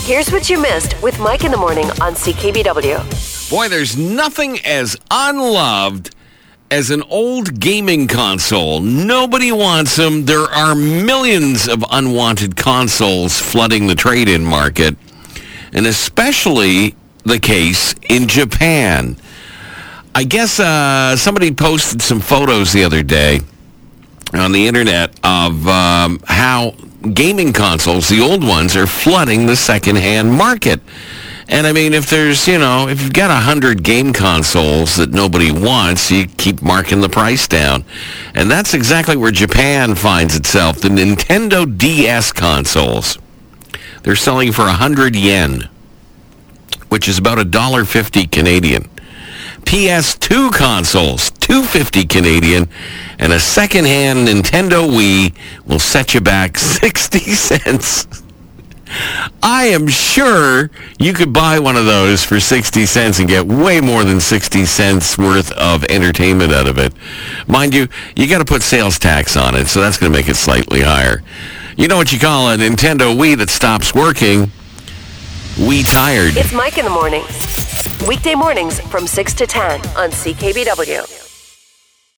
Here's what you missed with Mike in the Morning on CKBW. Boy, there's nothing as unloved as an old gaming console. Nobody wants them. There are millions of unwanted consoles flooding the trade-in market, and especially the case in Japan. I guess somebody posted some photos the other day on the internet of how gaming consoles, the old ones, are flooding the secondhand market. And I mean, if you've got 100 game consoles that nobody wants, you keep marking the price down. And that's exactly where Japan finds itself. The Nintendo DS consoles, they're selling for 100 yen, which is about $1.50 Canadian. PS2 consoles, $2.50 Canadian, and a second-hand Nintendo Wii will set you back 60 cents. I am sure you could buy one of those for 60 cents and get way more than 60 cents worth of entertainment out of it. Mind you, you got to put sales tax on it, so that's going to make it slightly higher. You know what you call a Nintendo Wii that stops working? Wii tired. It's Mike in the Morning. Weekday mornings from 6 to 10 on CKBW.